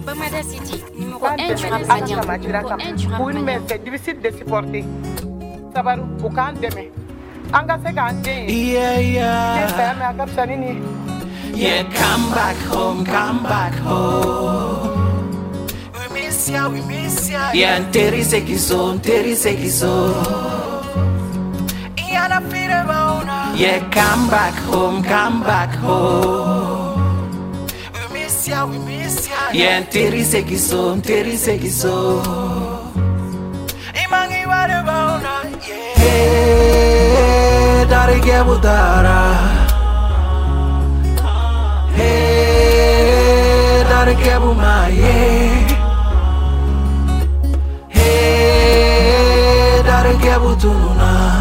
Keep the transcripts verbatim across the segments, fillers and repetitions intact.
Bamada City, numéro un du rap malien. Numéro un du rap malien. Mais c'est difficile de supporter. Ça va au camp demain. Anga se gande. Yeah, yeah. Yeah, come back home, come back home. We miss ya, we miss ya. Yeah, teri se kiso, teri se kiso. Yeah, yeah, come back home, come back home. We miss ya, we miss ya. Yeah, teri se kiso, teri se kiso. Imangi wale bauna. Yeah. Hey, dari gebutara. Hey, dari kebumaye. Hey, dari kebutununa.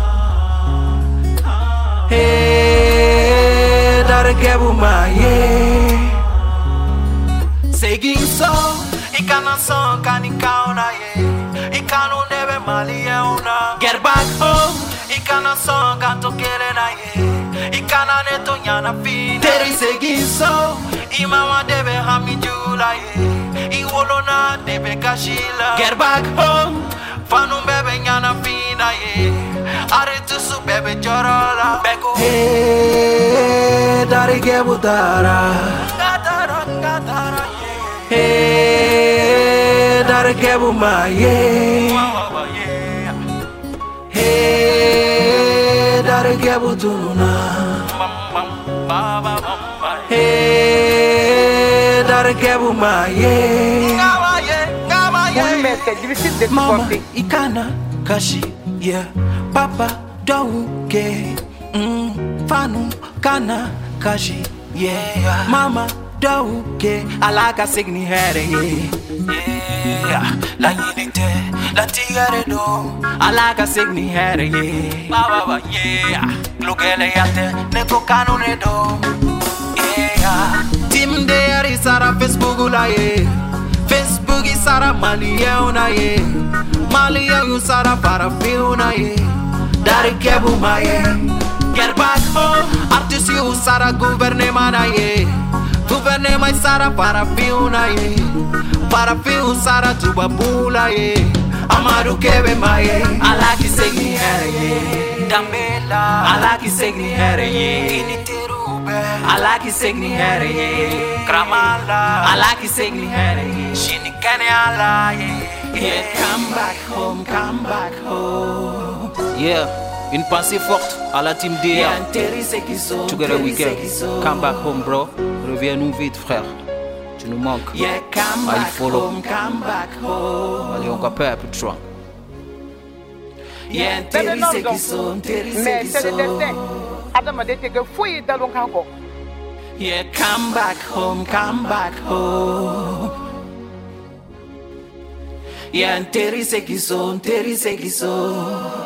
Hey, dari kebumaye. Seguin so, ikana so kanikauna ye. Ikanu nebe mali una. Get back home, ikana so kanto kere na ye. Ikana neto nyana fina. Teri seguin so, imama debe hamijula ye. Iwolona debe kashila. Get back home, fanu bebe nyana fina ye. Aritusu bebe chorola. Hey, dari gebutara. Gatara, gatara ye. Hey, dari kebumaye. Hey, dari kebutununa. Hey, dari kebumaye. Mama ikana kashi yeah. Papa dauke mm, fanu kana kashi yeah. Mama dauke alaka signi here yeah. La yinite la tigare do alaka signi here yeah. Baba yeah. Lugele yate neko kanune do yeah. Tim de ari sara Facebook la yeah. Facebook isara malia una ye malia usara para fiuna ye dari kebu maye. Get back home artist you usara guvernema ye guvernema isara para fiuna ye para fiu usara tubabula ye amaru kebe maye alaki segni here ye dambela alaki segni here ye initerube alaki segni here ye kramala alaki segni here ye shinikane ala ye. Yeah, come back home, come back home. Yeah, une pensée forte à la team D R. Together we go. Come back home, bro. Reviens-nous vite, frère. Tu nous manques. Yeah, come Allez, back follow. home, come back home. Allez, on capait un peu de choix. Yeah, teri sekiso, teri sekiso. Yeah, come back home, come back home. Yeah, teri sekiso, teri sekiso.